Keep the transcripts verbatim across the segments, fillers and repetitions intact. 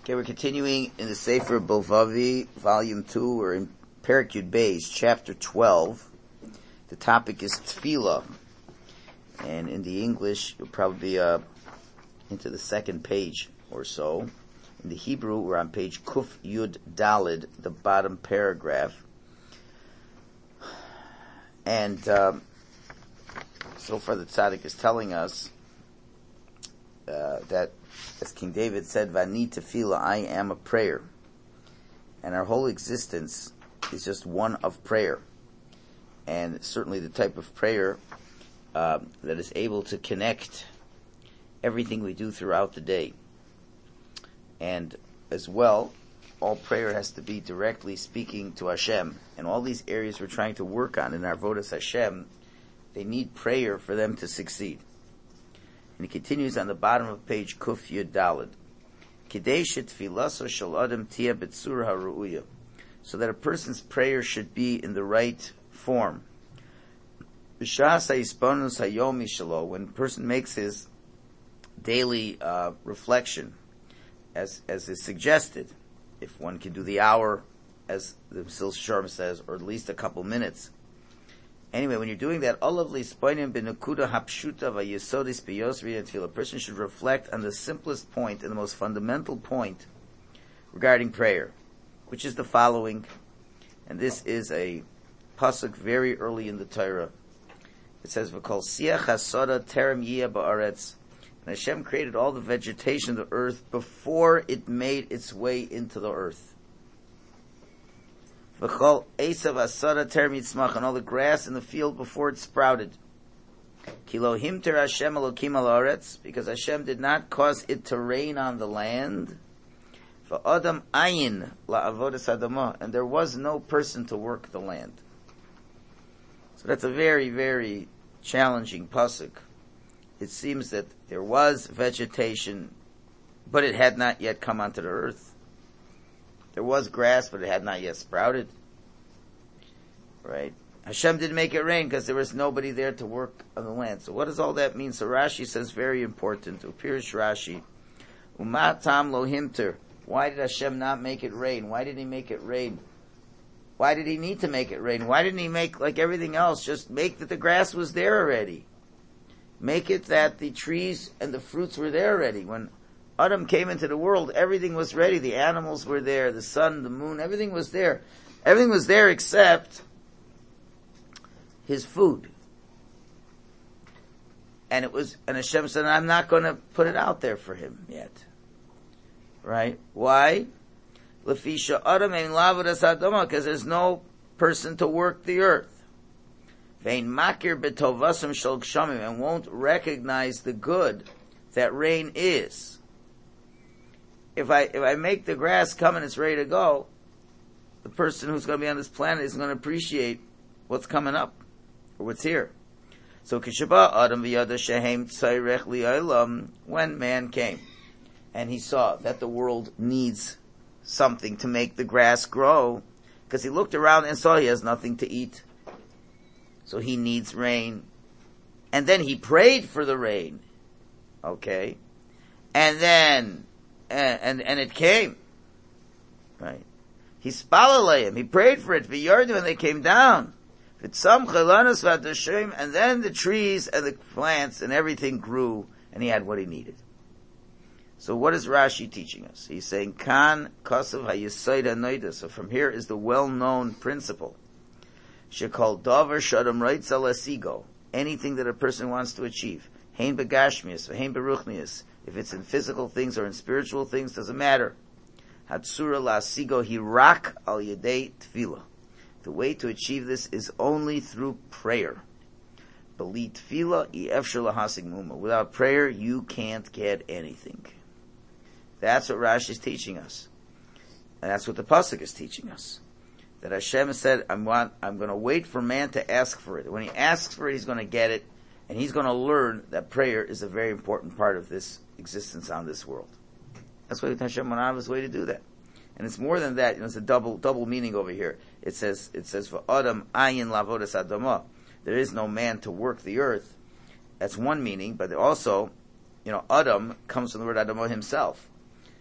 Okay, we're continuing in the Sefer Bilvavi, Volume two. We're in Perek Yud Beis, Chapter twelve. The topic is Tefillah. And in the English, you'll probably be uh, into the second page or so. In the Hebrew, we're on page Kuf Yud Dalid, the bottom paragraph. And um, so far the tzaddik is telling us uh, that, as King David said, Vani tefillah, I am a prayer. And our whole existence is just one of prayer. And certainly the type of prayer uh, that is able to connect everything we do throughout the day. And as well, all prayer has to be directly speaking to Hashem. And all these areas we're trying to work on in our Avodas Hashem, they need prayer for them to succeed. And he continues on the bottom of page Kuf Yud Daled. Kidei shetfilaso shel adam tia b'tzura ha'ru'uya. So that a person's prayer should be in the right form. B'shas ha'ispanus hayomi shelo, when a person makes his daily uh, reflection, as as is suggested, if one can do the hour, as the Mesil Sharm says, or at least a couple minutes. Anyway, when you're doing that, a person should reflect on the simplest point and the most fundamental point regarding prayer, which is the following, and this is a pasuk very early in the Torah. It says, "V'kol siach hasoda terem yiyah ba'aretz." And Hashem created all the vegetation of the earth before it made its way into the earth. V'chol esav asara terem yitzmach, and all the grass in the field before it sprouted. Kilo himter Hashem elokim al haaretz, because Hashem did not cause it to rain on the land. V'adam ayin la'avodas adamah, and there was no person to work the land. So that's a very, very challenging pasuk. It seems that there was vegetation, but it had not yet come onto the earth. There was grass, but it had not yet sprouted. Right? Hashem didn't make it rain because there was nobody there to work on the land. So what does all that mean? So Rashi says very important. Upirish Rashi. Umatam lo himter. Why did Hashem not make it rain? Why did he make it rain? Why did he need to make it rain? Why didn't he make, like everything else, just make that the grass was there already? Make it that the trees and the fruits were there already. When Adam came into the world, everything was ready. The animals were there, the sun, the moon, everything was there. Everything was there except his food. And it was, and Hashem said, I'm not going to put it out there for him yet. Right? Why? Lefisha Adam ein lavadas adama, because there's no person to work the earth. Vein makir betovasam shel gshamim, and won't recognize the good that rain is. If I if I make the grass come and it's ready to go, the person who's going to be on this planet is going to appreciate what's coming up or what's here. So kishaba adam v'yada shehem tzayrech li'olam, when man came and he saw that the world needs something to make the grass grow, because he looked around and saw he has nothing to eat. So he needs rain. And then he prayed for the rain. Okay? And then, and, and, and it came. Right? He spalalayim. He prayed for it. V'yardu, and they came down. V'tzam chalanas v'adashim, and then the trees and the plants and everything grew, and he had what he needed. So what is Rashi teaching us? He's saying, Kan kasav hayesayda noida. So from here is the well-known principle. Shekol davar shadam reitz al asigo. Anything that a person wants to achieve. Hein begashmius, hein beruchnius. If it's in physical things or in spiritual things, doesn't matter. Hatsura la asigo hirak al yedei tefillah. The way to achieve this is only through prayer. Beli tefillah i efshar lahasig muma. Without prayer, you can't get anything. That's what Rashi is teaching us. And that's what the pasuk is teaching us. That Hashem said, I'm want, I'm going to wait for man to ask for it. When he asks for it, he's going to get it, and he's going to learn that prayer is a very important part of this existence on this world. That's why Hashem went out of his way to do that. And it's more than that. You know, it's a double double meaning over here. It says, it says, for Adam ayin lavodas adamah. There is no man to work the earth. That's one meaning, but also, you know, Adam comes from the word Adamo himself.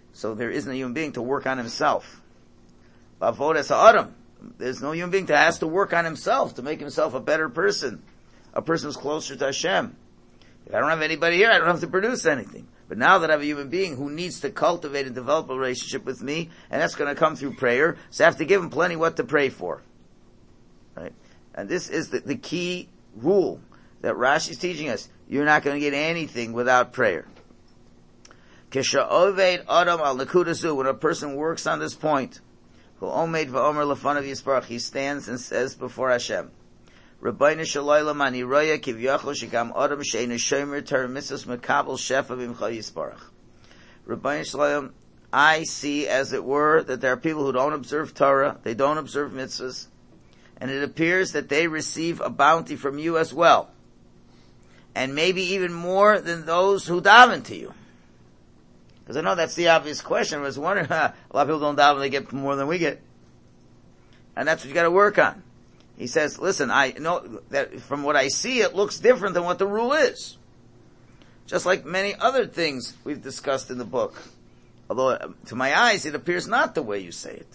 So there isn't a human being to work on himself. Avodas ha'adam. There's no human being that has to work on himself to make himself a better person. A person who's closer to Hashem. If I don't have anybody here, I don't have to produce anything. But now that I have a human being who needs to cultivate and develop a relationship with me, and that's going to come through prayer, so I have to give him plenty what to pray for. Right? And this is the, the key rule that Rashi is teaching us. You're not going to get anything without prayer. When a person works on this point, he stands and says before Hashem, Rabbeinu Shalom ani roya kivyachol shegam adam she'einu shomer Torah mitzvos mekabel shefa b'imcha yisparach. Rabbeinu Shalom, I see, as it were, that there are people who don't observe Torah, they don't observe mitzvahs, and it appears that they receive a bounty from you as well, and maybe even more than those who daven to you. Because I know that's the obvious question. I was wondering, huh, a lot of people don't daven, they get more than we get, and that's what you got to work on. He says, listen, I know that from what I see, it looks different than what the rule is. Just like many other things we've discussed in the book. Although, to my eyes, it appears not the way you say it.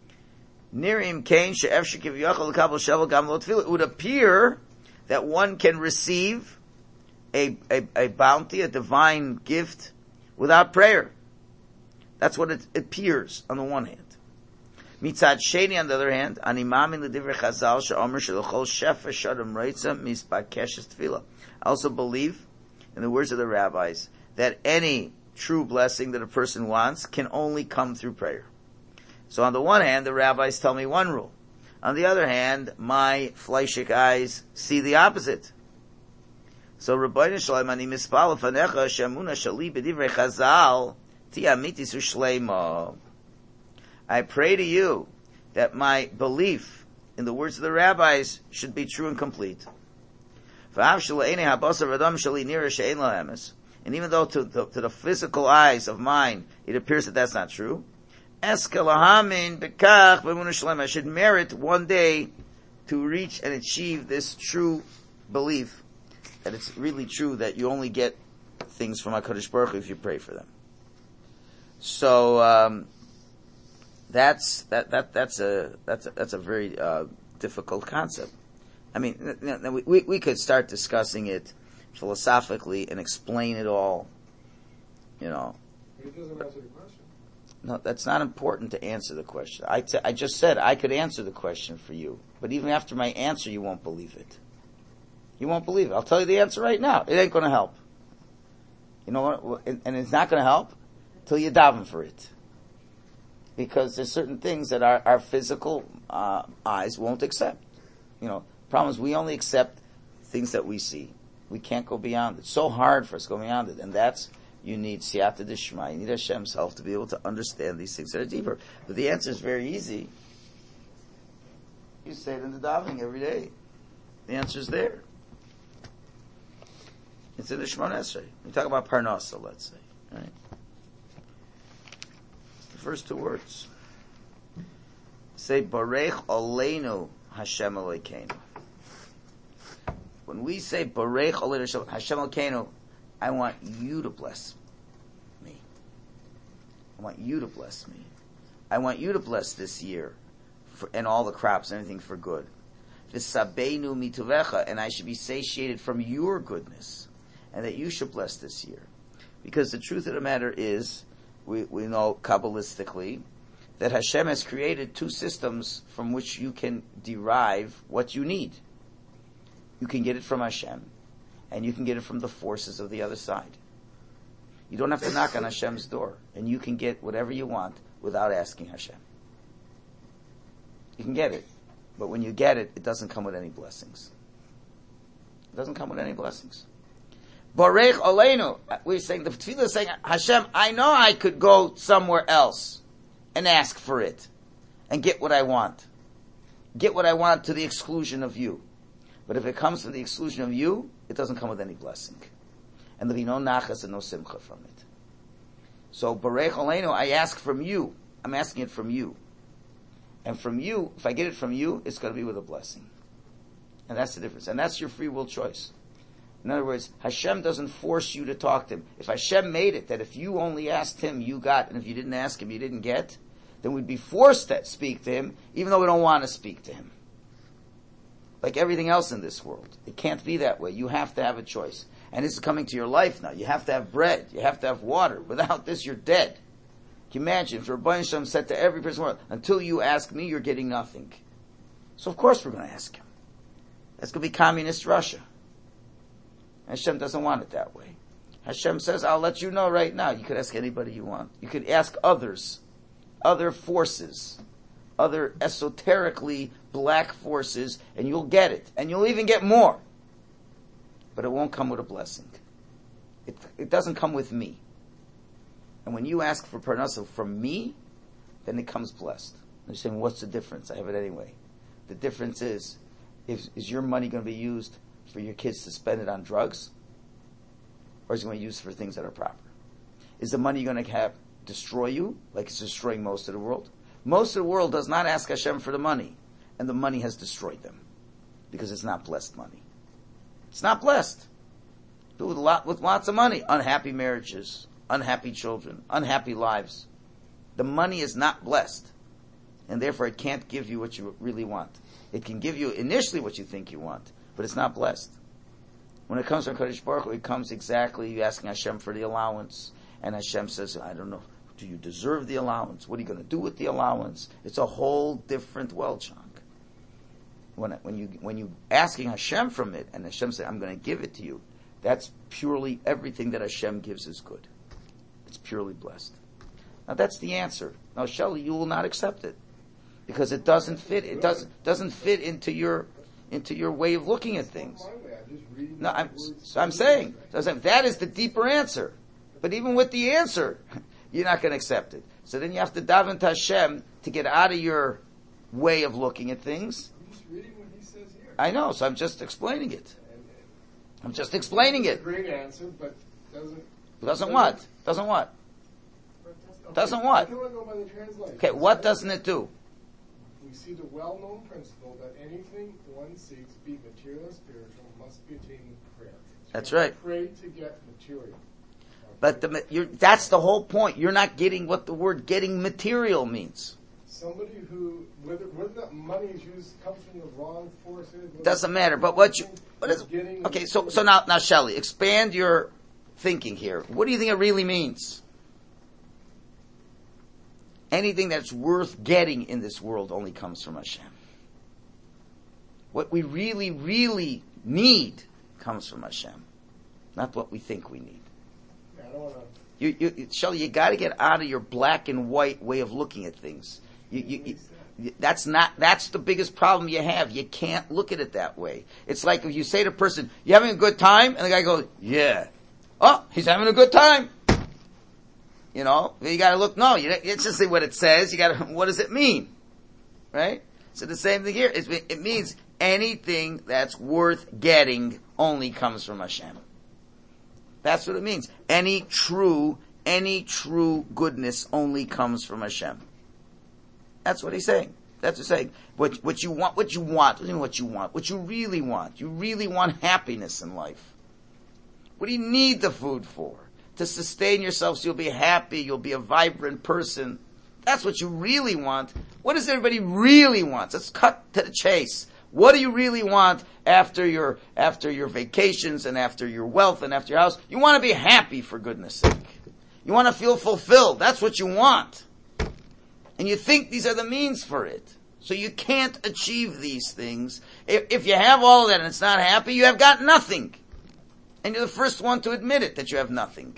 It would appear that one can receive a, a, a bounty, a divine gift, without prayer. That's what it appears on the one hand. Mitzad Sheni, on the other hand, ani mamin l'divrei Chazal she'omer she'lochol shefa shadam reitza misbakeshes tefillah. I also believe, in the words of the rabbis, that any true blessing that a person wants can only come through prayer. So on the one hand, the rabbis tell me one rule. On the other hand, my fleishik eyes see the opposite. So Rabbeinu Shalom ani mispal lefanecha she'amuna shali b'divrei Chazal ti amiti su shleima. I pray to you that my belief in the words of the rabbis should be true and complete. And even though to the, to the physical eyes of mine, it appears that that's not true, I should merit one day to reach and achieve this true belief, that it's really true that you only get things from HaKadosh Baruch Hu if you pray for them. So, um, That's that that that's a that's a, that's a very uh, difficult concept. I mean, we, we we could start discussing it philosophically and explain it all. You know, it doesn't answer the question. No, that's not important to answer the question. I t- I just said I could answer the question for you, but even after my answer, you won't believe it. You won't believe it. I'll tell you the answer right now. It ain't going to help. You know what? And, and it's not going to help till you daven for it. Because there's certain things that our, our physical uh, eyes won't accept. You know, problem is we only accept things that we see. We can't go beyond it. It's so hard for us to go beyond it. And that's, you need siyata d'shma, you need Hashem's help to be able to understand these things that are deeper. But the answer is very easy. You say it in the davening every day. The answer is there. It's in the Shemona Esrei. We talk about Parnasa, let's say. Right? First two words. Say, Barech Aleinu Hashem Elokeinu. When we say, Barech Aleinu Hashem Elokeinu, I want you to bless me. I want you to bless me. I want you to bless this year for, and all the crops and everything for good. V'sabeinu mituvecha, and I should be satiated from your goodness, and that you should bless this year. Because the truth of the matter is, We, we know Kabbalistically that Hashem has created two systems from which you can derive what you need. You can get it from Hashem, and you can get it from the forces of the other side. You don't have to knock on Hashem's door, and you can get whatever you want without asking Hashem. You can get it, but when you get it, it doesn't come with any blessings. It doesn't come with any blessings. Barech Aleinu. We're saying, the tefillah is saying, Hashem, I know I could go somewhere else and ask for it and get what I want. Get what I want to the exclusion of you. But if it comes to the exclusion of you, it doesn't come with any blessing. And there'll be no nachas and no simcha from it. So, Barech Aleinu, I ask from you. I'm asking it from you. And from you, if I get it from you, it's going to be with a blessing. And that's the difference. And that's your free will choice. In other words, Hashem doesn't force you to talk to him. If Hashem made it that if you only asked him, you got, and if you didn't ask him, you didn't get, then we'd be forced to speak to him, even though we don't want to speak to him. Like everything else in this world. It can't be that way. You have to have a choice. And this is coming to your life now. You have to have bread. You have to have water. Without this, you're dead. Can you imagine if Rabbi Shem said to every person, until you ask me, you're getting nothing. So of course we're going to ask him. That's going to be communist Russia. Hashem doesn't want it that way. Hashem says, I'll let you know right now. You could ask anybody you want. You could ask others, other forces, other esoterically black forces, and you'll get it. And you'll even get more. But it won't come with a blessing. It, it doesn't come with me. And when you ask for parnasa from me, then it comes blessed. And you're saying, what's the difference? I have it anyway. The difference is, if, is your money going to be used for your kids to spend it on drugs? Or is it going to be used for things that are proper? Is the money going to have destroy you, like it's destroying most of the world? Most of the world does not ask Hashem for the money, and the money has destroyed them. Because it's not blessed money. It's not blessed. Do with, a lot, with lots of money. Unhappy marriages, unhappy children, unhappy lives. The money is not blessed. And therefore it can't give you what you really want. It can give you initially what you think you want, but it's not blessed. When it comes from Kadosh Baruch Hu, it comes exactly, you asking Hashem for the allowance, and Hashem says, I don't know, do you deserve the allowance? What are you going to do with the allowance? It's a whole different world, chunk. When, when you when you asking Hashem from it, and Hashem says, I'm going to give it to you, that's purely, everything that Hashem gives is good. It's purely blessed. Now that's the answer. Now Shelley, you will not accept it. Because it doesn't fit, it doesn't, doesn't fit into your, into your way of looking at things. No, I'm, so I'm saying, so I'm saying, that is the deeper answer. But even with the answer, you're not going to accept it. So then you have to daven to Hashem to get out of your way of looking at things. I'm just reading what he says here. I know, so I'm just explaining it. I'm just explaining it. It's a great answer, but doesn't... Doesn't what? Doesn't what? Doesn't what? I can only go by the translation. Okay, what doesn't it do? We see the well-known principle that anything one seeks, be material or spiritual, must be attained with prayer. So That's right. Pray to get material. But the, you're, that's the whole point. You're not getting what the word getting material means. Somebody who, whether, whether that money is used, comes from the wrong forces. Doesn't matter. But what you, what is, okay, so, so now, now Shelley, expand your thinking here. What do you think it really means? Anything that's worth getting in this world only comes from Hashem. What we really, really need comes from Hashem. Not what we think we need. Yeah, I don't wanna... You, you, Shelley, you gotta get out of your black and white way of looking at things. You, you, you, that's not, that's the biggest problem you have. You can't look at it that way. It's like if you say to a person, you having a good time? And the guy goes, yeah. Oh, he's having a good time. You know, you gotta look, no, you, it's just what it says, you gotta, what does it mean? Right? So the same thing here, it, it means anything that's worth getting only comes from Hashem. That's what it means. Any true, any true goodness only comes from Hashem. That's what he's saying. That's what he's saying. What, what you want, what you want, what you want, what you really want. You really want happiness in life. What do you need the food for? To sustain yourself so you'll be happy, you'll be a vibrant person. That's what you really want. What does everybody really want? Let's cut to the chase. What do you really want after your, after your vacations and after your wealth and after your house? You want to be happy, for goodness sake. You want to feel fulfilled. That's what you want. And you think these are the means for it. So you can't achieve these things. If, if you have all of that and it's not happy, you have got nothing. And you're the first one to admit it, that you have nothing.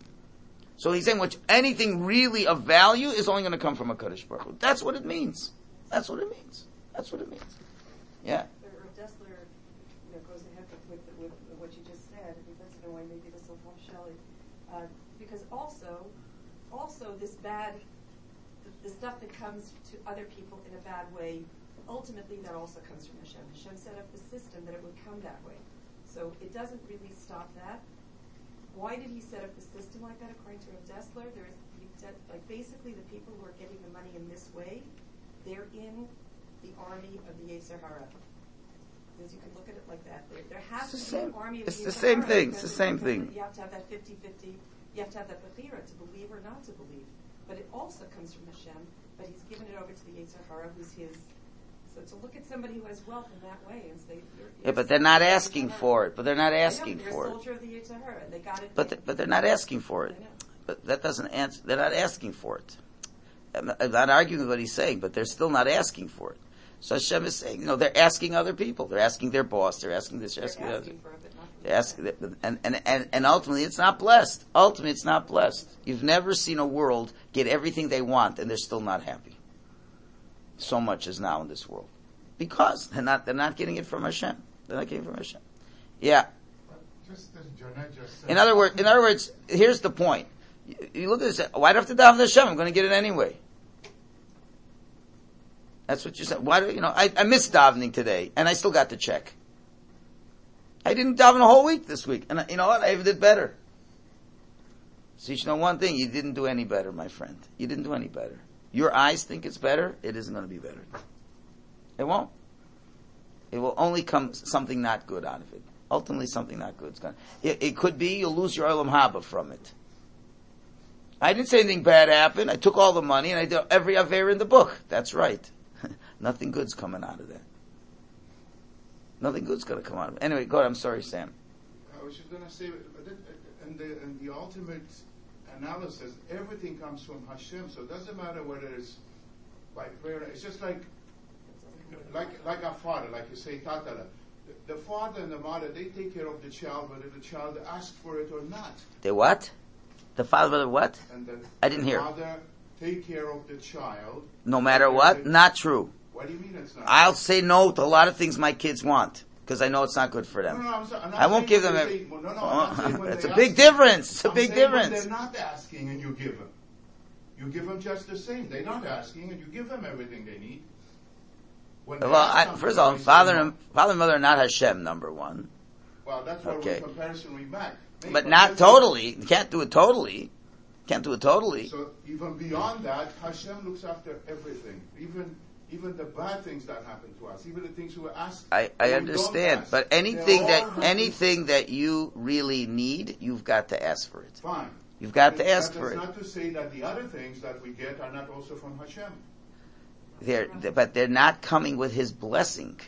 So he's saying, which anything really of value is only going to come from a Kadosh Baruch Hu. That's what it means. That's what it means. That's what it means. Yeah. Rav Dessler, you know, goes ahead with, with, with what you just said. If he doesn't know why, maybe this will help Shelley. Uh, because also, also this bad, the, the stuff that comes to other people in a bad way, ultimately that also comes from Hashem. Hashem set up the system that it would come that way. So it doesn't really stop that. Why did he set up the system like that? According to Rav Dessler, there is, he said, like basically the people who are getting the money in this way, they're in the army of the Yetzer Hara. is you can look at it like that. There, there has It's to the be same- an army of it's the Yetzer same Hara thing, because it's the same because thing. You have to have that fifty-fifty, you have to have that bechira to believe or not to believe. But it also comes from Hashem, but he's given it over to the Yetzer Hara, who's his. So to look at somebody who has wealth in that way and say, you're, you're Yeah, but they're not asking for it. But they're not asking know, for They're a it. soldier of the Yetzer Hara. They got it. But made. they, but they're not asking for it. I know. But that doesn't answer. They're not asking for it. I'm I'm not arguing with what he's saying, but they're still not asking for it. So Hashem is saying, you know, they're asking other people. They're asking their boss. They're asking this. They're They're asking that. asking for it, but not for They're asking, and, and, and, and ultimately it's not blessed. Ultimately it's not blessed. You've never seen a world get everything they want and they're still not happy. So much is now in this world. Because they're not, they're not getting it from Hashem. They're not getting it from Hashem. Yeah. Just as Janet just said. In other words, in other words, here's the point. You, you look at this, why do I have to daven to Hashem? I'm going to get it anyway. That's what you said. Why do, you know, I, I missed davening today and I still got the check. I didn't daven a whole week this week. And you know what? I even did better. So you should know one thing. You didn't do any better, my friend. You didn't do any better. Your eyes think it's better. It isn't going to be better. It won't. It will only come something not good out of it. Ultimately, something not good is going to. It, it could be you'll lose your Olam Haba from it. I didn't say anything bad happened. I took all the money and I did every Aveira in the book. That's right. Nothing good's coming out of that. Nothing good's going to come out of it. Anyway, go ahead. I'm sorry, Sam. I was just going to say, in the, in the ultimate analysis, everything comes from Hashem. So it doesn't matter whether it's by prayer. It's just like, like, like our father, like you say, Tatala. The, the father and the mother, they take care of the child, whether the child asks for it or not. They what? The father, mother, what? And the, I didn't the hear. Father take care of the child. No matter what? Not true. What do you mean it's not? I'll say no to a lot of things my kids want because I know it's not good for them. No, no, I'm sorry, I'm not I won't saying give when them. they Every, say- well, no, no, I'm not saying when it's they a big ask. difference. It's a I'm big saying when difference. they're not asking and you give them. You give them just the same. They're not asking and you give them everything they need. When they Well, ask I, something, first of all, they say father no. and father and mother are not Hashem. Number one, Well, that's where Okay. we comparison we back. Make but not comparison- totally. You can't do it totally. Can't do it totally. So even beyond that, Hashem looks after everything. Even even the bad things that happen to us, even the things we ask. I, I we understand, don't ask, but they're anything all that happen- anything that you really need, you've got to ask for it. Fine. You've got to That- ask that's for it. not to say that the other things that we get are not also from Hashem. They're, but they're not coming with His blessing.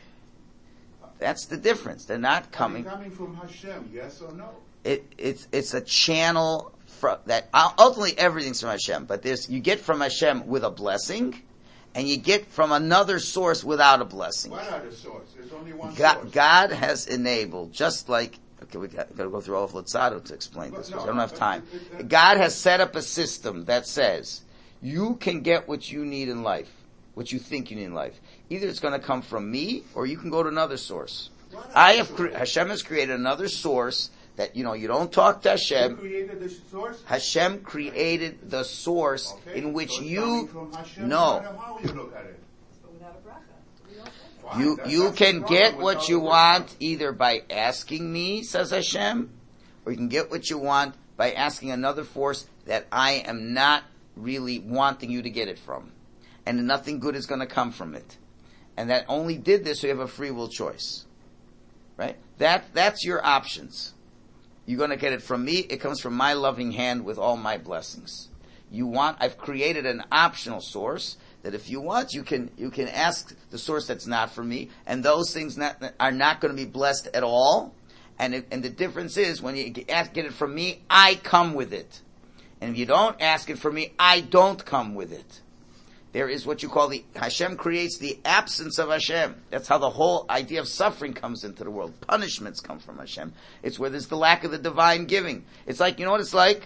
That's the difference. They're not coming. Are they coming from Hashem? Yes or no? It, it's it's a channel from that. Ultimately, everything's from Hashem. But there's you get from Hashem with a blessing, and you get from another source without a blessing. What are the source? There's only one God, source. God has enabled, just like okay, we got, got to go through all of Luzzatto to explain this. But because no, I don't have but time. it- it- God has set up a system that says you can get what you need in life, what you think you need in life. Either it's going to come from me, or you can go to another source. What are I the have sources? cre- Hashem has created another source that you know you don't talk to Who Hashem. created the source? Hashem created the source Okay, in which so it's you coming from Hashem, no. no matter how you look at it. But without a bracha. We all say that. Fine, You that- you that's the can problem get with what all you the want work. either by asking me, says Hashem, or you can get what you want by asking another force that I am not really wanting you to get it from. And nothing good is going to come from it. And that only did this so you have a free will choice. Right? That that's your options. You're going to get it from me. It comes from my loving hand with all my blessings. You want, I've created an optional source that if you want, you can, you can ask the source that's not for me, and those things not, are not going to be blessed at all. And it, and the difference is when you get, ask, get it from me, I come with it. And if you don't ask it from me, I don't come with it. There is what you call the, Hashem creates the absence of Hashem. That's how the whole idea of suffering comes into the world. Punishments come from Hashem. It's where there's the lack of the divine giving. It's like, you know what it's like?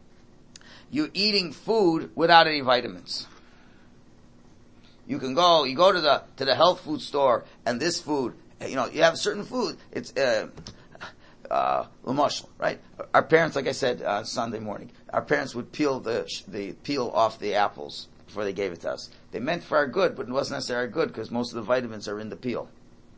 You're eating food without any vitamins. You can go, you go to the, to the health food store, and this food, you know, you have certain food, it's, uh, uh, l'mashal, right? Our parents, like I said, uh, Sunday morning, our parents would peel the, the peel off the apples before they gave it to us. They meant for our good, but it wasn't necessarily our good because most of the vitamins are in the peel.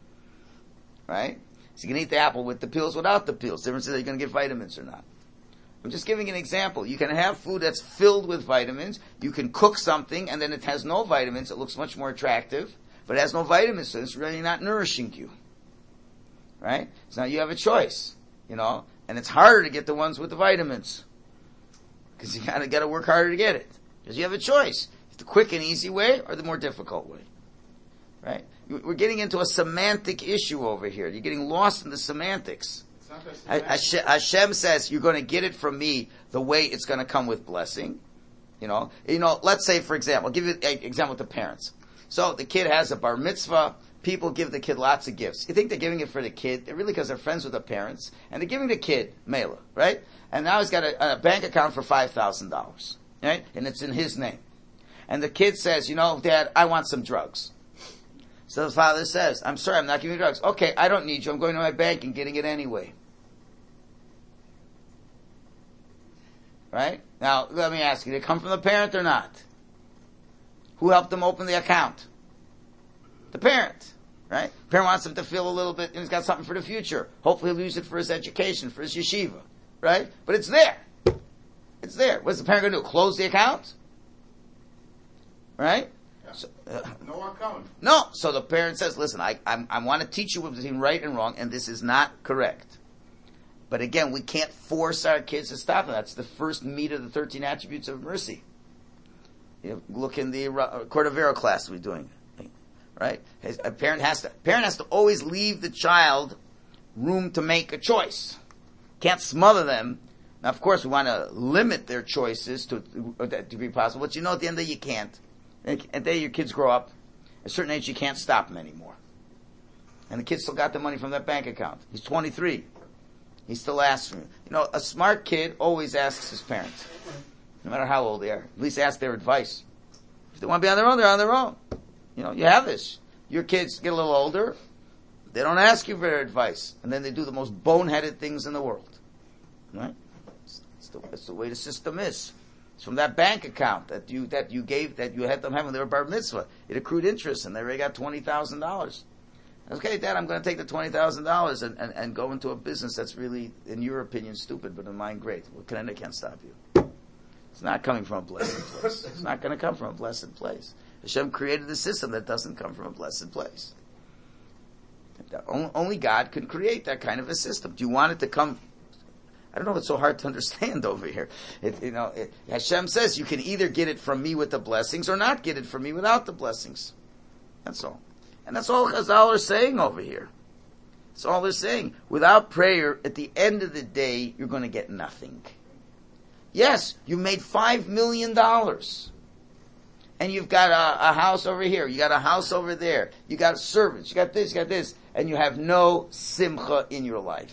Right? So you can eat the apple with the peels, without the peels. The difference is that you're going to get vitamins or not. I'm just giving an example. You can have food that's filled with vitamins. You can cook something and then it has no vitamins. It looks much more attractive, but it has no vitamins, so it's really not nourishing you. right? So now you have a choice, you know, and it's harder to get the ones with the vitamins. Because you gotta, gotta work harder to get it. Because you have a choice. The quick and easy way or the more difficult way. Right? We're getting into a semantic issue over here. You're getting lost in the semantics. Hashem, Hashem says, you're going to get it from me the way it's going to come with blessing. You know, you know. Let's say, for example, I'll give you an example with the parents. So the kid has a bar mitzvah. People give the kid lots of gifts. You think they're giving it for the kid? They're really because they're friends with the parents, and they're giving the kid Mela, right? And now he's got a, a bank account for five thousand dollars, right? And it's in his name. And the kid says, you know, Dad, I want some drugs. So the father says, I'm sorry, I'm not giving you drugs. Okay, I don't need you. I'm going to my bank and getting it anyway. Right? Now, let me ask you, did it come from the parent or not? Who helped him open the account? The parent. Right? The parent wants him to feel a little bit, and he's got something for the future. Hopefully he'll use it for his education, for his yeshiva. Right? But it's there. It's there. What's the parent going to do? Close the account? Right? Yeah. So, uh, no account. No. So the parent says, listen, I, I'm, I want to teach you between right and wrong, and this is not correct. But again, we can't force our kids to stop them. That's the first meat of the thirteen attributes of mercy. You know, look in the uh, Cordovero class we're doing. Right? A parent has to, parent has to always leave the child room to make a choice. Can't smother them. Now, of course, we want to limit their choices to, to be possible, but you know at the end of the day you can't. At the day your kids grow up, at a certain age you can't stop them anymore. And the kid still got the money from that bank account. He's twenty-three. He still asks for it. You know, a smart kid always asks his parents, no matter how old they are. At least ask their advice. If they want to be on their own, they're on their own. You know, you have this. Your kids get a little older, they don't ask you for their advice. And then they do the most boneheaded things in the world. Right? That's the, that's the way the system is. It's from that bank account that you that you gave that you had them have when they were bar mitzvah. It accrued interest, and they already got twenty thousand dollars. Okay, Dad, I'm going to take the twenty thousand dollars and, and and go into a business that's really, in your opinion, stupid, but in mine, great. Well, Canada can't stop you. It's not coming from a blessed place. It's not going to come from a blessed place. Hashem created a system that doesn't come from a blessed place. Only God can create that kind of a system. Do you want it to come? I don't know if it's so hard to understand over here. It, you know, it, Hashem says you can either get it from me with the blessings or not get it from me without the blessings. That's all. And that's all Chazal are saying over here. That's all they're saying. Without prayer, at the end of the day, you're going to get nothing. Yes, you made five million dollars. And you've got a, a house over here. You got a house over there. You got servants. You got this, you got this. And you have no simcha in your life.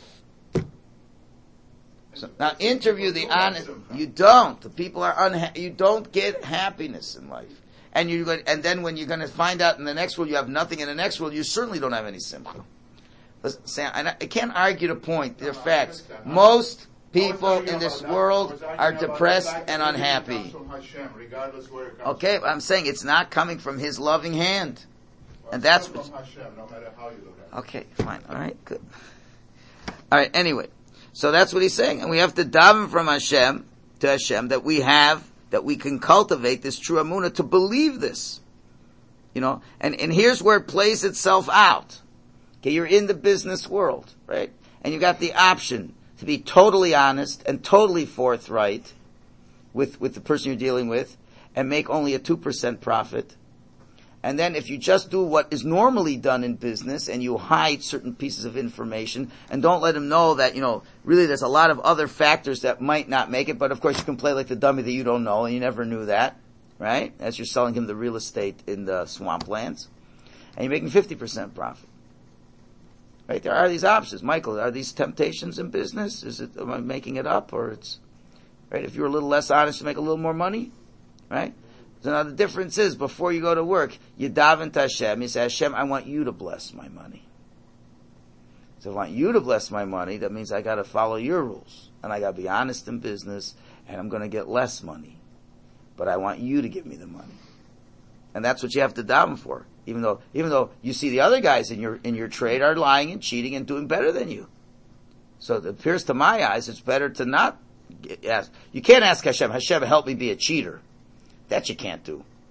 So now interview the honest. You don't. The people are unhappy. You don't get happiness in life. And you and then when you're going to find out in the next world you have nothing in the next world, you certainly don't have any simcha. Listen, Sam, I can't argue the point. They're facts. Most people in this world are depressed and unhappy. Okay, I'm saying it's not coming from His loving hand. And that's what. Okay, fine. All right, good. All right, anyway. So that's what he's saying. And we have to daven from Hashem to Hashem that we have, that we can cultivate this true emunah to believe this. You know, and, and here's where it plays itself out. Okay, you're in the business world, right? And you got the option to be totally honest and totally forthright with, with the person you're dealing with and make only a two percent profit. And then if you just do what is normally done in business and you hide certain pieces of information and don't let him know that, you know, really there's a lot of other factors that might not make it, but of course you can play like the dummy that you don't know and you never knew that, right? As you're selling him the real estate in the swamplands. And you're making fifty percent profit. Right? There are these options. Michael, are these temptations in business? Is it, am I making it up or it's, right? If you're a little less honest, you make a little more money, right? So now the difference is, before you go to work, you daven to Hashem. You say, Hashem, I want you to bless my money. So if I want you to bless my money, that means I got to follow your rules. And I got to be honest in business, and I'm going to get less money. But I want you to give me the money. And that's what you have to daven for. Even though, even though you see the other guys in your, in your trade are lying and cheating and doing better than you. So it appears to my eyes, it's better to not ask. You can't ask Hashem, Hashem, help me be a cheater. That you can't do.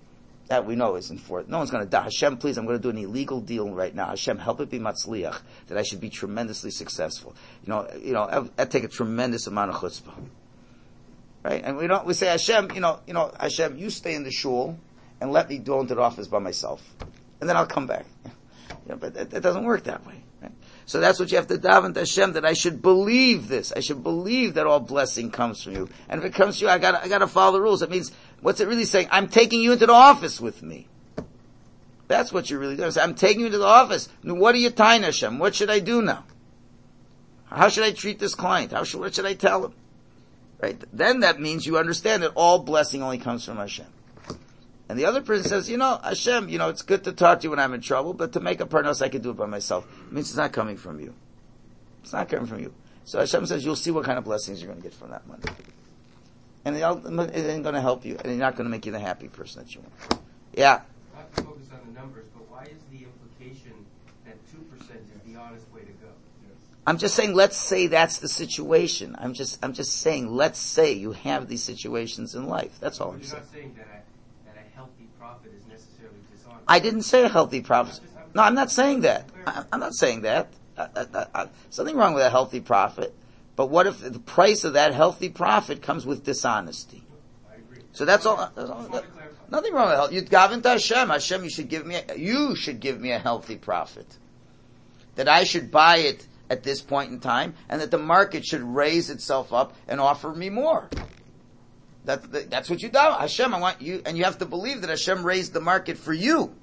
That we know isn't for it. No one's going to die. Hashem, please, I'm going to do an illegal deal right now. Hashem, help it be matzliach, that I should be tremendously successful. You know, you know, I take a tremendous amount of chutzpah. Right? And we don't, we say, Hashem, you know, you know, Hashem, you stay in the shul and let me go into the office by myself. And then I'll come back. You know, but it, it doesn't work that way. Right? So that's what you have to daven to Hashem, that I should believe this. I should believe that all blessing comes from you. And if it comes from you, I gotta, I gotta follow the rules. It means, what's it really saying? I'm taking you into the office with me. That's what you're really doing. I'm taking you to the office. Now, what are you tying, Hashem? What should I do now? How should I treat this client? How should, what should I tell him? Right? Then that means you understand that all blessing only comes from Hashem. And the other person says, you know, Hashem, you know, it's good to talk to you when I'm in trouble, but to make a parnos, I can do it by myself. It means it's not coming from you. It's not coming from you. So Hashem says, you'll see what kind of blessings you're going to get from that money. And it ain't going to help you, and it's not going to make you the happy person that you want. Yeah? Not to focus on the numbers, but why is the implication that two percent is the honest way to go? I'm just saying, let's say that's the situation. I'm just, I'm just saying, let's say you have these situations in life. That's all but I'm you're saying. You're not saying that a, that a healthy profit is necessarily dishonest. I didn't say a healthy profit. No, I'm not saying that. I, I'm not saying that. I, I, I, something wrong with a healthy profit. But what if the price of that healthy profit comes with dishonesty? I agree. So that's all. That's all that, nothing wrong with health. You gavin to Hashem. Hashem, you should give me. A, you should give me a healthy profit. That I should buy it at this point in time, and that the market should raise itself up and offer me more. That's that's what you do. Hashem, I want you, and you have to believe that Hashem raised the market for you,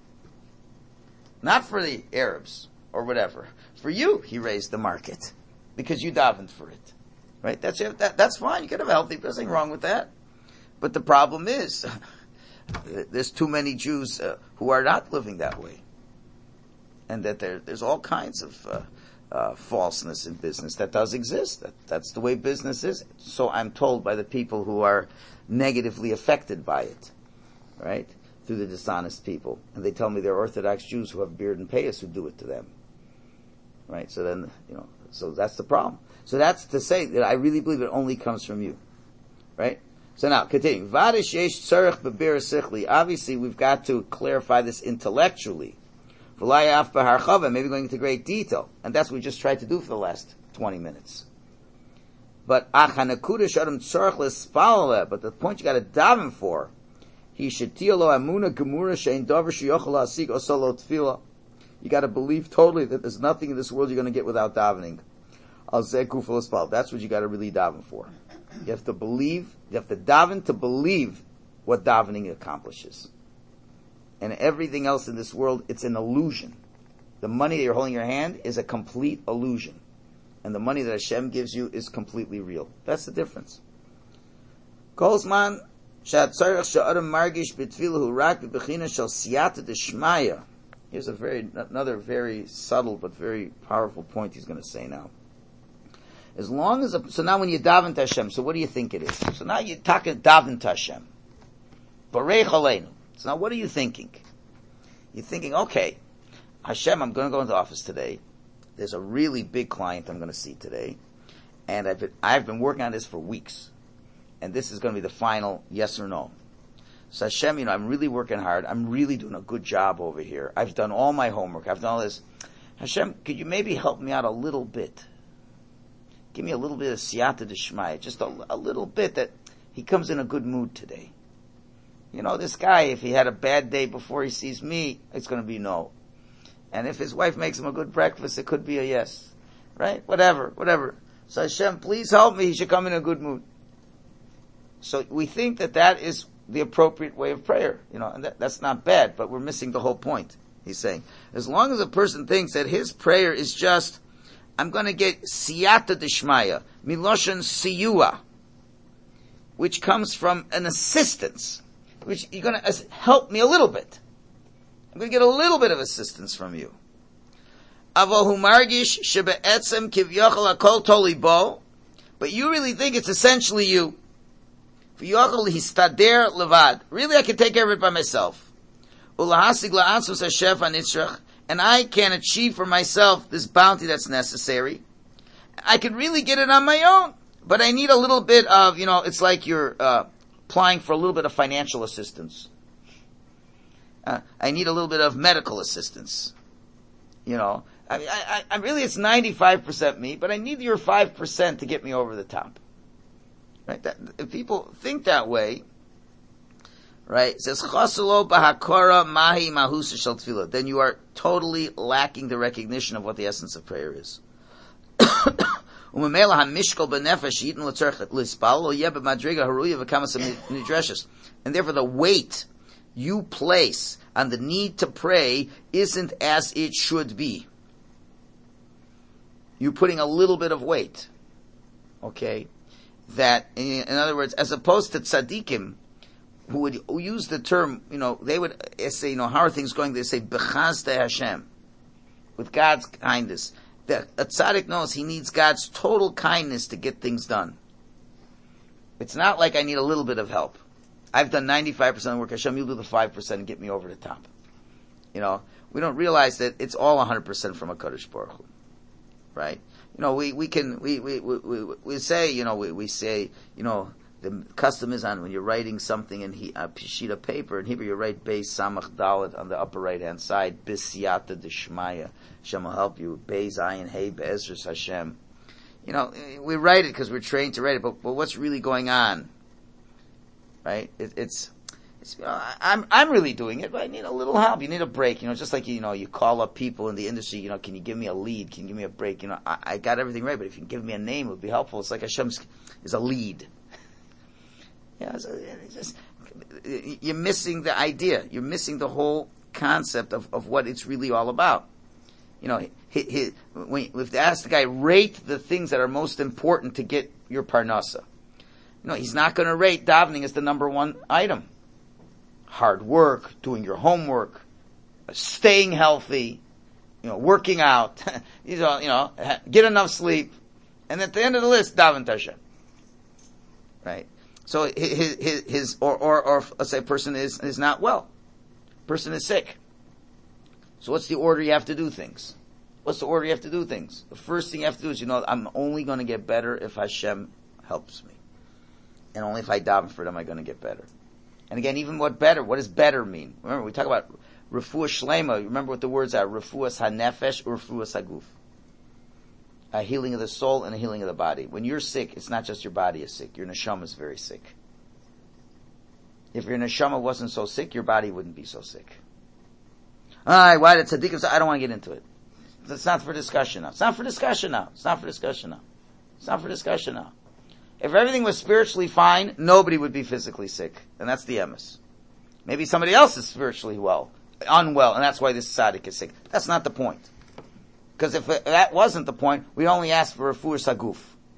not for the Arabs or whatever. For you, He raised the market because you davened for it, right? That's that, that's fine. You can have a healthy. There's nothing wrong with that. But the problem is, there's too many Jews uh, who are not living that way, and that there, there's all kinds of uh, uh, falseness in business that does exist. That, that's the way business is. So I'm told by the people who are negatively affected by it, right? Through the dishonest people. And they tell me they're Orthodox Jews who have beard and payas who do it to them. Right? So then, you know, so that's the problem. So that's to say that I really believe it only comes from you. Right? So now, continue. Obviously, we've got to clarify this intellectually. Maybe going into great detail. And that's what we just tried to do for the last twenty minutes. But but the point you got to daven for, he should amuna gemura shein davar sheyochel hasig osolo tefillah. You got to believe totally that there's nothing in this world you're going to get without davening. That's what you got to really daven for. You have to believe. You have to daven to believe what davening accomplishes. And everything else in this world, it's an illusion. The money that you're holding in your hand is a complete illusion. And the money that Hashem gives you is completely real. That's the difference. Kolzman she'atzarech she'adam margish b'tfilahu rak b'bechina shel siyata d'shmaya. Here's a very, another very subtle but very powerful point he's going to say now. As long as, a, so now when you daven to Hashem, so what do you think it is? So now you talk daven to Hashem. Barei choleinu. So now what are you thinking? You're thinking, okay, Hashem, I'm going to go into the office today. There's a really big client I'm going to see today. And I've been, I've been working on this for weeks. And this is going to be the final yes or no. So Hashem, you know, I'm really working hard. I'm really doing a good job over here. I've done all my homework. I've done all this. Hashem, could you maybe help me out a little bit? Give me a little bit of siyata d'shmaya. Just a, a little bit that he comes in a good mood today. You know, this guy, if he had a bad day before he sees me, it's going to be no. And if his wife makes him a good breakfast, it could be a yes. Right? Whatever, whatever. So Hashem, please help me. He should come in a good mood. So we think that that is the appropriate way of prayer. You know, and that, that's not bad, but we're missing the whole point. He's saying, as long as a person thinks that his prayer is just, I'm going to get siyata d'shmaya, miloshan siyua, which comes from an assistance, which you're going to help me a little bit. I'm going to get a little bit of assistance from you. Avohu margish shebe'etzem kivyachol hakol tolibo, but you really think it's essentially you. V'yochol histader levad. Really, I can take care of it by myself. Ulahasig la'atzos hashef hanitzrach, and I can achieve for myself this bounty that's necessary. I can really get it on my own, but I need a little bit of, you know, it's like you're uh, applying for a little bit of financial assistance. Uh, I need a little bit of medical assistance. You know, I, I, I really it's ninety-five percent me, but I need your five percent to get me over the top. Right? That, if people think that way, right? It says chasulo bahakora mahi mahusa shel tefillah. Then you are totally lacking the recognition of what the essence of prayer is. And therefore the weight you place on the need to pray isn't as it should be. You're putting a little bit of weight. Okay? That, in other words, as opposed to tzaddikim, who would use the term, you know, they would say, you know, how are things going? They say, b'chazte Hashem, with God's kindness. That a tzaddik knows he needs God's total kindness to get things done. It's not like I need a little bit of help. I've done ninety-five percent of the work. Hashem, you'll do the five percent and get me over the top. You know, we don't realize that it's all one hundred percent from a Kadosh Baruch Hu. Right? You know, we, we can, we, we, we, we, we say, you know, we, we say, you know, the custom is on when you're writing something in he, a sheet of paper, in Hebrew you write Beis Samach Dalet on the upper right hand side, Bisyata Deshmaya. Hashem will help you. Beis Ayin Hey Be'ezras Hashem. You know, we write it because we're trained to write it, but, but what's really going on? Right? It, it's, it's, you know, I'm, I'm really doing it, but I need a little help. You need a break. You know, just like, you know, you call up people in the industry, you know, can you give me a lead? Can you give me a break? You know, I, I got everything right, but if you can give me a name, it would be helpful. It's like Hashem is a lead. Yeah, so it's just, you're missing the idea. You're missing the whole concept of, of what it's really all about. You know, he, he, when you have to ask the guy, rate the things that are most important to get your parnasa. You know, he's not going to rate davening as the number one item. Hard work, doing your homework, staying healthy, you know, working out, you know, you know, get enough sleep, and at the end of the list, daven to Hashem. Right? So his, his, his or, or, or let's say a person is, is not well. Person is sick. So what's the order you have to do things? What's the order you have to do things? The first thing you have to do is, you know, I'm only going to get better if Hashem helps me. And only if I daven for it am I going to get better. And again, even what better, what does better mean? Remember, we talk about refuah shlema. Remember what the words are, refuah hanefesh or refuah haguf. A healing of the soul and a healing of the body. When you're sick, it's not just your body is sick. Your neshama is very sick. If your neshama wasn't so sick, your body wouldn't be so sick. Alright, why did tzaddikim say, I don't want to get into it. It's not for discussion now. It's not for discussion now. It's not for discussion now. It's not for discussion now. If everything was spiritually fine, nobody would be physically sick. And that's the emes. Maybe somebody else is spiritually well, unwell, and that's why this tzaddik is sick. That's not the point. Because if that wasn't the point, we only ask for refuah haguf.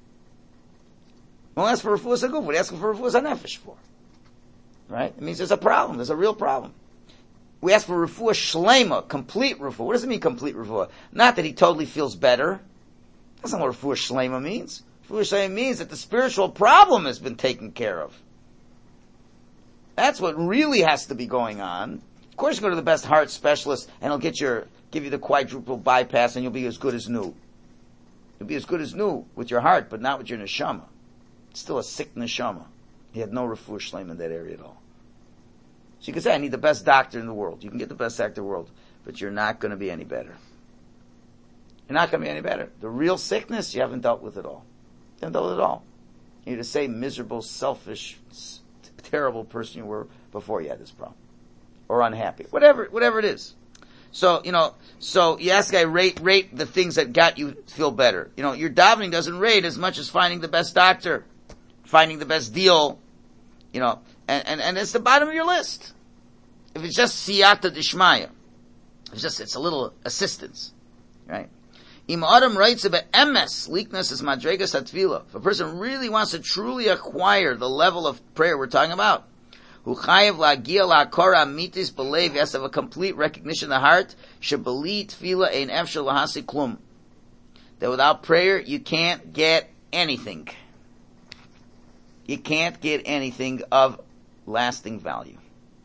We only ask for refuah haguf. We'd ask for refuah hanefesh for. Right? It means there's a problem. There's a real problem. We ask for refuah shlema, complete refuah. What does it mean, complete refuah? Not that he totally feels better. That's not what refuah shlema means. Refuah shlema means that the spiritual problem has been taken care of. That's what really has to be going on. Of course, you go to the best heart specialist, and he'll get your, give you the quadruple bypass, and you'll be as good as new. You'll be as good as new with your heart, but not with your neshama. It's still a sick neshama. He had no refuah shlema in that area at all. So you can say, I need the best doctor in the world. You can get the best doctor in the world, but you're not going to be any better. You're not going to be any better. The real sickness, you haven't dealt with it all. You haven't dealt with it all. You're the same miserable, selfish, terrible person you were before you had this problem. Or unhappy. Whatever, whatever it is. So, you know, so you ask the guy, rate, rate the things that got you to feel better. You know, your davening doesn't rate as much as finding the best doctor, finding the best deal, you know, and, and, and it's the bottom of your list. If it's just siyata dishmaya, it's just, it's a little assistance, right? Im adam writes about emes, weakness is madregas atfila. If a person really wants to truly acquire the level of prayer we're talking about, who chayev lagia la'akora mitis belev, he has to have a complete recognition of the heart, shebeli tefila ein efshar lahasi klum. That without prayer, you can't get anything. You can't get anything of lasting value.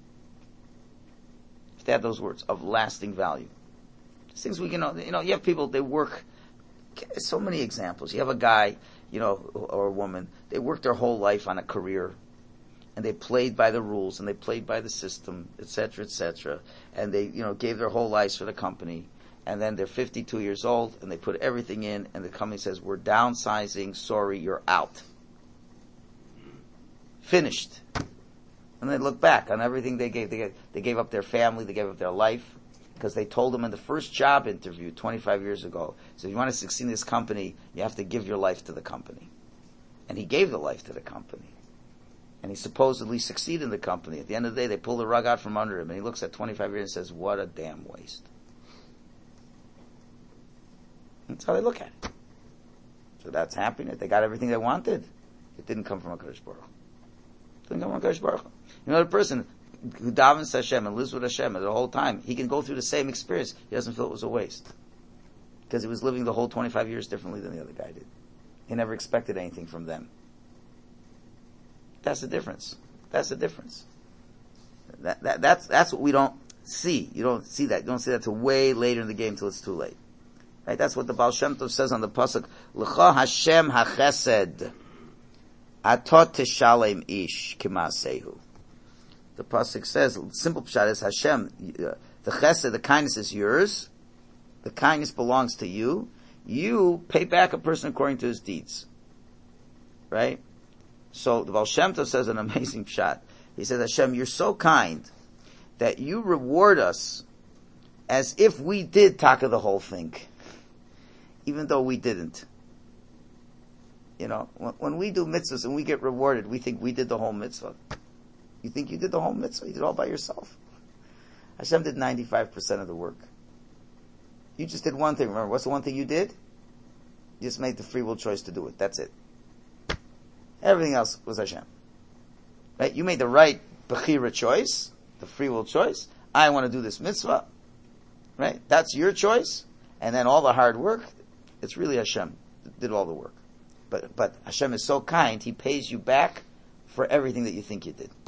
If they have those words, of lasting value. These things we can, you know, you have people, they work, so many examples. You have a guy, you know, or a woman, they work their whole life on a career. and they played by the rules, and they played by the system, et cetera, et cetera, and they, you know, gave their whole lives for the company, and then they're fifty-two years old, and they put everything in, and the company says, we're downsizing, sorry, you're out. Finished. And they look back on everything they gave. They gave, they gave up their family, they gave up their life, because they told them in the first job interview twenty-five years ago, so if you want to succeed in this company, you have to give your life to the company. And he gave the life to the company. And he supposedly succeeded in the company. At the end of the day, they pull the rug out from under him, and he looks at twenty-five years and says, what a damn waste. That's how they look at it. So that's happiness. They got everything they wanted. It didn't come from HaKadosh Baruch Hu. It didn't come from HaKadosh Baruch Hu. You know, the person who davens Hashem and lives with Hashem the whole time, he can go through the same experience. He doesn't feel it was a waste. Because he was living the whole twenty-five years differently than the other guy did. He never expected anything from them. That's the difference. That's the difference. That, that, that's, that's what we don't see. You don't see that. You don't see that till way later in the game, till it's too late. Right? That's what the Baal Shem Tov says on the pasuk. L'cha Hashem hachesed, atot teshalem ish k'maasehu. The pasuk says, simple pshat is Hashem, uh, the chesed, the kindness is yours. The kindness belongs to you. You pay back a person according to his deeds. Right? So the Baal Shem Tov says an amazing pshat. He says, Hashem, you're so kind that you reward us as if we did taka the whole thing. Even though we didn't. You know, when, when we do mitzvahs and we get rewarded, we think we did the whole mitzvah. You think you did the whole mitzvah? You did it all by yourself. Hashem did ninety-five percent of the work. You just did one thing. Remember, what's the one thing you did? You just made the free will choice to do it. That's it. Everything else was Hashem. Right? You made the right bechira choice, the free will choice. I want to do this mitzvah. Right? That's your choice. And then all the hard work, it's really Hashem that did all the work. But, but Hashem is so kind, He pays you back for everything that you think you did.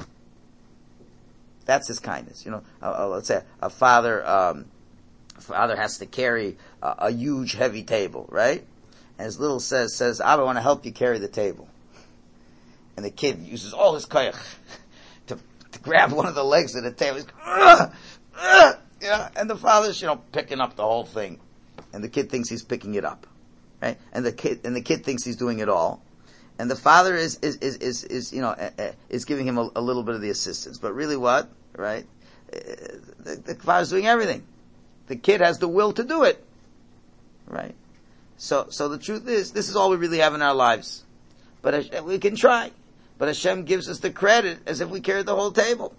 That's His kindness. You know, uh, uh, let's say a father, um, a father has to carry a, a huge, heavy table, right? And his little says, says, Abba, I want to help you carry the table. And the kid uses all his koyach to, to grab one of the legs of the table. He's, Ugh! Ugh! You know, and the father's, you know, picking up the whole thing. And the kid thinks he's picking it up. Right? And the kid, and the kid thinks he's doing it all. And the father is, is, is, is, is you know, uh, uh, is giving him a, a little bit of the assistance. But really what? Right? Uh, the, the father's doing everything. The kid has the will to do it. Right? So, so the truth is, this is all we really have in our lives. But uh, we can try. But Hashem gives us the credit as if we carried the whole table.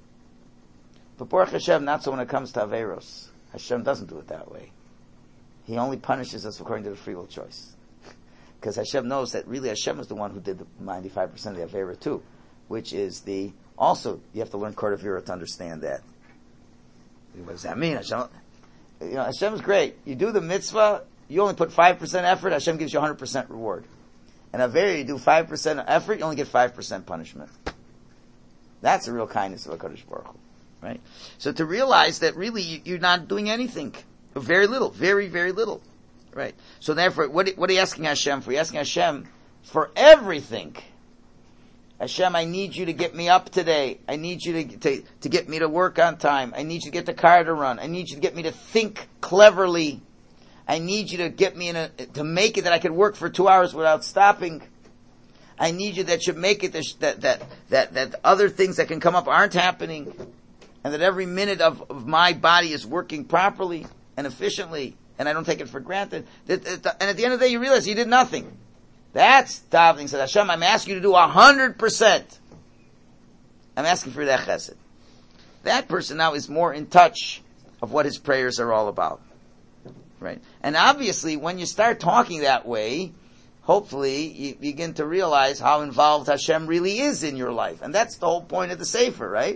But Baruch Hashem, not so when it comes to Averos. Hashem doesn't do it that way. He only punishes us according to the free will choice. Because Hashem knows that really Hashem is the one who did the ninety-five percent of the Avera too. Which is the, also, you have to learn Kord Avera to understand that. What does that mean? Hashem, you know, Hashem is great. You do the mitzvah, you only put five percent effort, Hashem gives you one hundred percent reward. And Avera, you do five percent effort, you only get five percent punishment. That's the real kindness of HaKadosh Baruch Hu. Right? So to realize that really you, you're not doing anything. Very little. Very, very little. Right? So therefore, what, what are you asking Hashem for? You're asking Hashem for everything. Hashem, I need you to get me up today. I need you to, to, to get me to work on time. I need you to get the car to run. I need you to get me to think cleverly. I need you to get me in a, to make it that I can work for two hours without stopping. I need you that you make it that, that, that, that other things that can come up aren't happening. And that every minute of, of my body is working properly and efficiently, and I don't take it for granted. That, that, and at the end of the day, you realize you did nothing. That's davening. Said Hashem, I'm asking you to do a hundred percent. I'm asking for that chesed. That person now is more in touch of what his prayers are all about, right? And obviously, when you start talking that way, hopefully you begin to realize how involved Hashem really is in your life, and that's the whole point of the Sefer, right?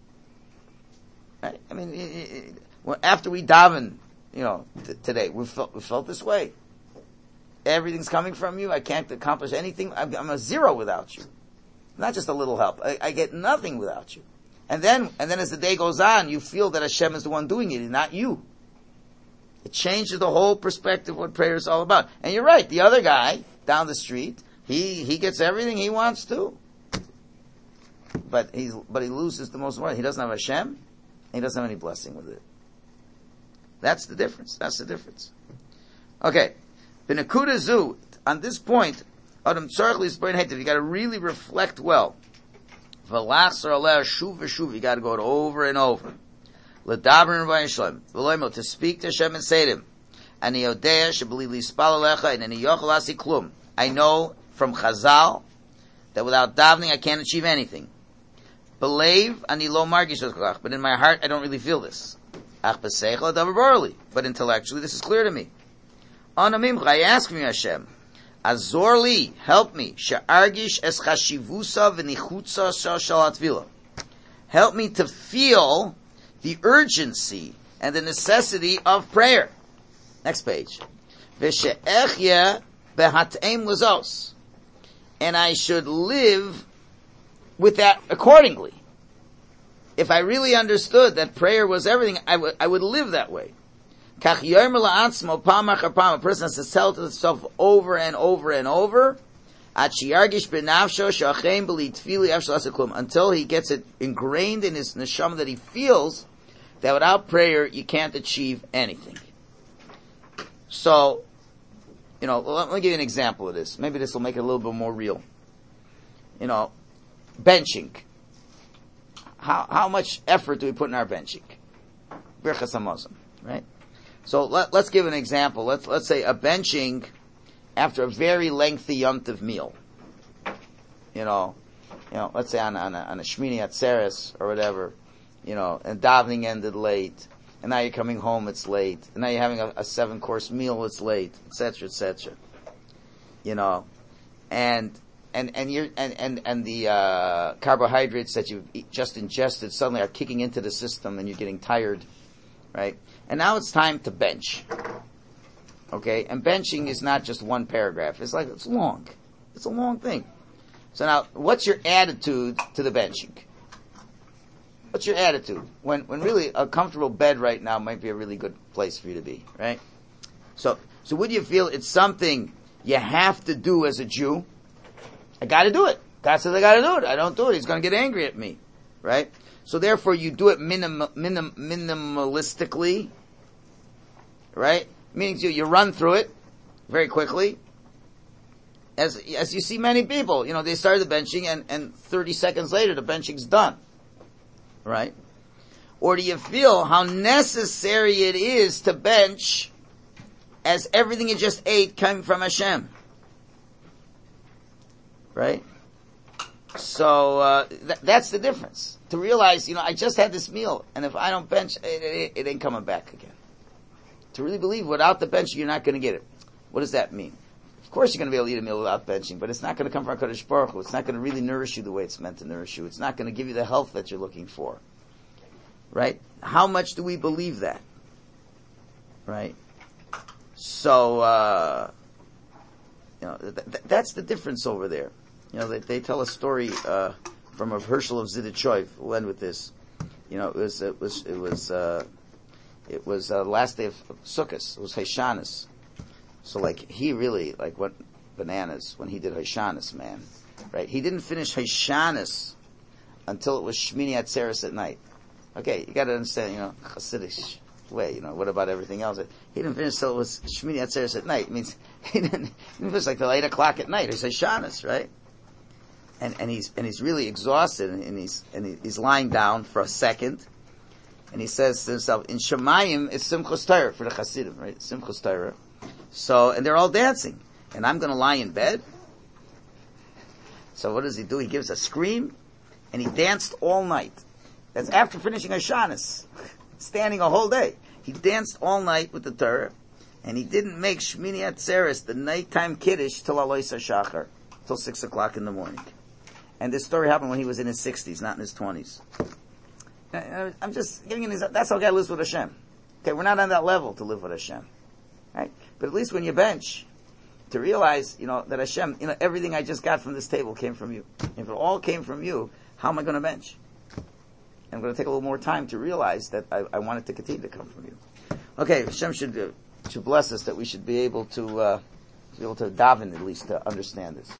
Right? I mean, it, it, it, after we daven, you know, t- today, we felt, we felt this way. Everything's coming from you. I can't accomplish anything. I'm, I'm a zero without you. Not just a little help. I, I get nothing without you. And then, and then as the day goes on, you feel that Hashem is the one doing it, and not you. It changes the whole perspective of what prayer is all about. And you're right. The other guy down the street, he he gets everything he wants to. but he's, but he loses the most important. He doesn't have Hashem, and he doesn't have any blessing with it. That's the difference. That's the difference. Okay. B'nekuda zu, on this point, Adam tzarich lisboin heitev, you gotta really reflect well. V'lachzor aleh shuv v'shuv, you gotta go it over and over. L'daber v'yishlem, v'loimel, to speak to Hashem and say to him, Ani yodea shebeli lispal alecha, and ani yochel asi klum. I know from Chazal that without davening I can't achieve anything. Believe ani lo margish l'kolach, but in my heart I don't really feel this. Ach b'seichel davar barli, but intellectually this is clear to me. Ana mimcha, I ask from you, Hashem, Azor li, help me, she'argish es chashivusa v'nichutza shal atvila. Help me to feel the urgency and the necessity of prayer. Next page. V'she'echye behat'em lezos. And I should live with that accordingly. If I really understood that prayer was everything, I would, I would live that way. Kach yomer la'atzmo pam achar pam. A person has to tell to himself over and over and over, at sheyargish b'nafsho she'achem b'li tfili afshel aseklum, until he gets it ingrained in his neshama that he feels that without prayer you can't achieve anything. So, you know, let me give you an example of this. Maybe this will make it a little bit more real. You know, benching. How how much effort do we put in our benching? Birchas hamazon, right? So let, let's give an example. Let's let's say a benching after a very lengthy yomtiv meal. You know, you know, let's say on on a, on a Shmini Atzeres or whatever. You know, and davening ended late, and now you're coming home, it's late, and now you're having a, a seven course meal, it's late, et cetera, et cetera. You know, and and and you're and and and the uh, carbohydrates that you've just ingested suddenly are kicking into the system, and you're getting tired, right? And now it's time to bench. Okay, and benching is not just one paragraph; it's like it's long. It's a long thing. So now, what's your attitude to the benching? What's your attitude? When when really a comfortable bed right now might be a really good place for you to be, right? So so would you feel it's something you have to do as a Jew? I gotta do it. God says I gotta do it. I don't do it, he's gonna get angry at me. Right? So therefore you do it minim, minim, minimalistically. Right? Meaning you, you run through it very quickly. As as you see many people, you know, they started the benching and, and thirty seconds later the benching's done. Right? Or do you feel how necessary it is to bench as everything you just ate came from Hashem? Right? So, uh, th- that's the difference. To realize, you know, I just had this meal, and if I don't bench, it, it, it ain't coming back again. To really believe without the benching, you're not going to get it. What does that mean? Of course you're going to be able to eat a meal without benching, but it's not going to come from HaKadosh Baruch Hu. It's not going to really nourish you the way it's meant to nourish you. It's not going to give you the health that you're looking for. Right? How much do we believe that? Right? So, uh, you know, th- th- that's the difference over there. You know, they, they tell a story, uh, from Rav Herschel of Zidichoiv. We'll end with this. You know, it was, it was, it was, uh, it was, uh, last day of Sukkot. It was Hashanah. So like, he really, like, went bananas when he did Hashanah, man. Right? He didn't finish Hashanah until it was Shmini Atzeres at night. Okay, you gotta understand, you know, Hasidic way, you know, what about everything else? He didn't finish till it was Shmini Atzeres at night. It means, he didn't, he didn't finish like till eight o'clock at night. It's Hashanah, right? And, and he's, and he's really exhausted, and he's, and he, he's lying down for a second, and he says to himself, in Shemayim, it's Simchos Torah for the Hasidim, right? Simchos Torah. So, and they're all dancing, and I'm gonna lie in bed? So what does he do? He gives a scream, and he danced all night. That's after finishing Hashanah, standing a whole day. He danced all night with the Torah, and he didn't make Shmini Atzeres, the nighttime Kiddush, till Alois HaShachar, till six o'clock in the morning. And this story happened when he was in his sixties, not in his twenties. I'm just giving you an, that's how a guy lives with Hashem. Okay, we're not on that level to live with Hashem. Right? But at least when you bench, to realize, you know, that Hashem, you know, everything I just got from this table came from you. If it all came from you, how am I going to bench? I'm going to take a little more time to realize that I, I want it to continue to come from you. Okay, Hashem should, uh, should bless us that we should be able to, uh, be able to daven at least to understand this.